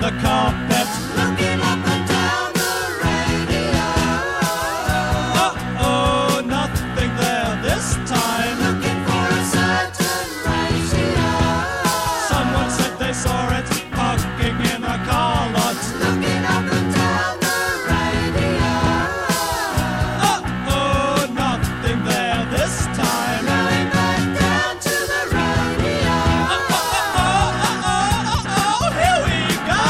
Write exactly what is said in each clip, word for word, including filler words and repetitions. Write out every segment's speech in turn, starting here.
the carpet. Looking up and down the radio. Uh-oh, nothing there this time. Looking for a certain ratio. Someone said they saw it parking in a car lot. Looking up and down the radio. Uh-oh, nothing there this time. Going back down to the radio. Uh-oh, here we go.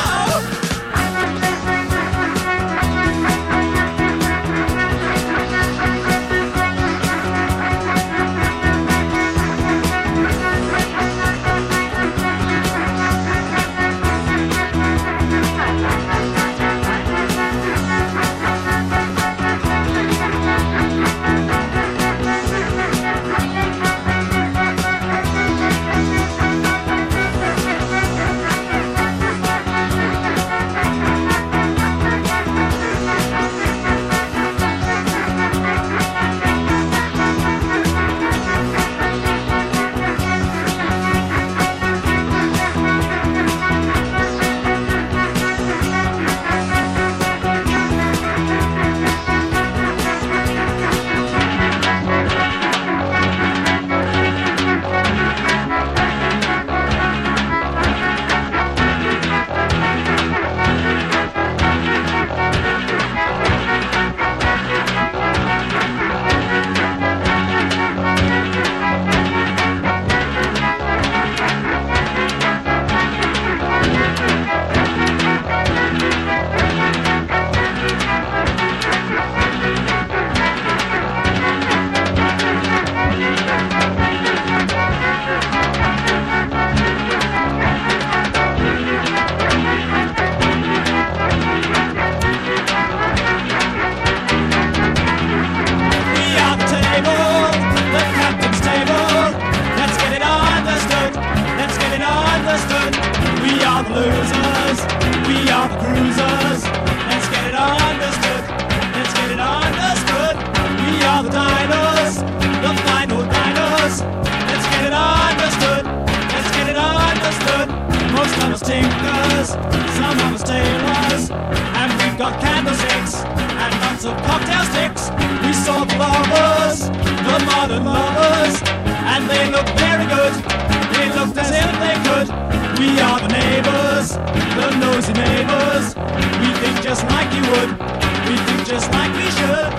We are the table, the captain's table. Let's get it understood. Let's get it understood. We are the losers. We are the cruisers. Let's get it understood. Let's get it understood. We are the diners, the final diners. Let's get it understood. Let's get it understood. Most of us tinkers, some of us tailors, and we've got candlesticks and lots of cocktail sticks. We saw the lovers, the modern lovers, and they looked very good. They looked as if they could. We are the neighbors, the nosy neighbors. We think just like you would. We think just like we should.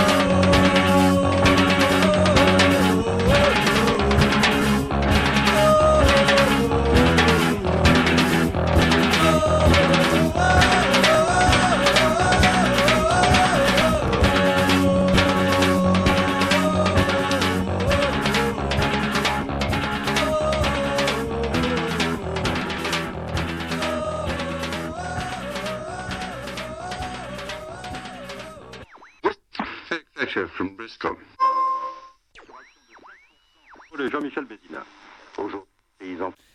Thatcher from Bristol. De Jean-Michel Bédina. Aujourd'hui, paysans.